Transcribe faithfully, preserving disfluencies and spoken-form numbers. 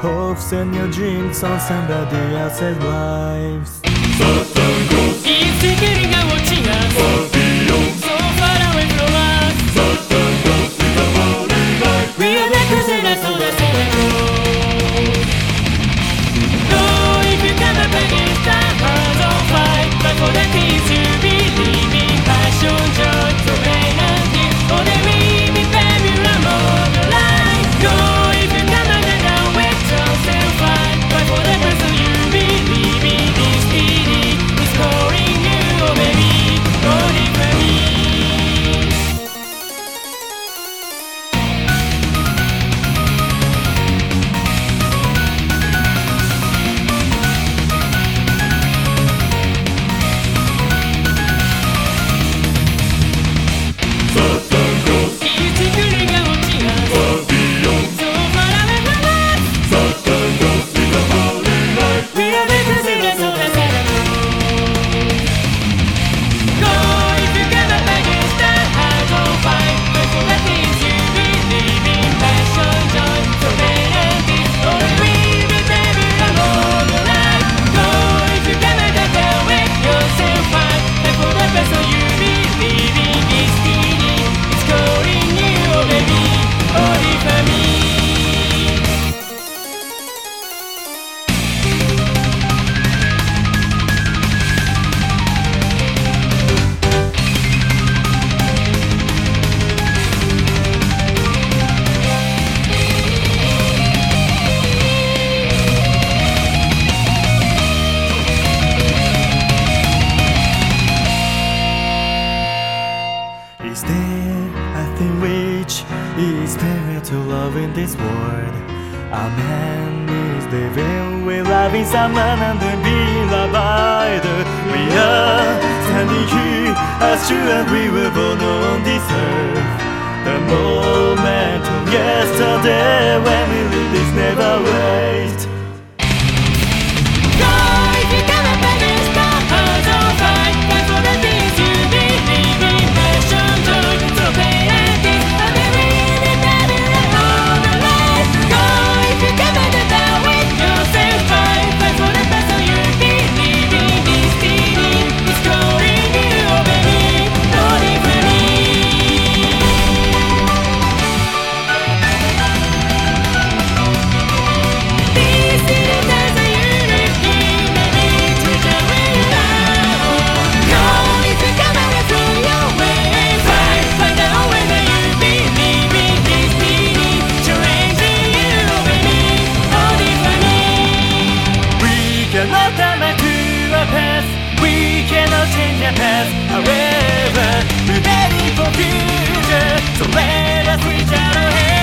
Hope send your dreams on somebody else's lives. Certain goals, It's getting out watching us far beyond. so far away from us. Certain goals with the holy light. We are the crusaders of the seven road. No, if you come up against the odds of fight, but for the things you believe in, passion, joy, pain and guilt, for the we be fabulous of the light. No, if you come up and down with yourself fight, but for the person you believe in, this feeling is calling you, oh baby, only for me. Certain goals, It's getting out watching us far beyond. so far away from us. Certain goals with the holy light. We are the crusaders of the seven road. Go if you come up against the odds of fight, but for the things you believe in, passion, joy, so pain and guilt, only we be fabulous of the light. Go if you come up and down with yourself fight, but for the person you believe in, this feeling is calling you, oh baby, only for me. Is there a thing which is better to love in this world? A man is living with loving someone and being loved. We are standing here as true as we were born on this earth. The moment of yesterday when we live is never waste. Go if you come up against the odds of fight, but for the things you believe in, passion, joy, so pain and guilt, and the really fabulous of the light. Go if you come up and down with yourself fight, but for the person you believe in, this feeling is calling you, oh baby, only for me. This is as a unity, maybe to the way you are. Go if you come away from your way and fight, find out whether you believe in this feeling, challenging you, baby, only for me. We cannot turn back to our past. We cannot change our past. However, we're ready for future. So let us reach out our hands.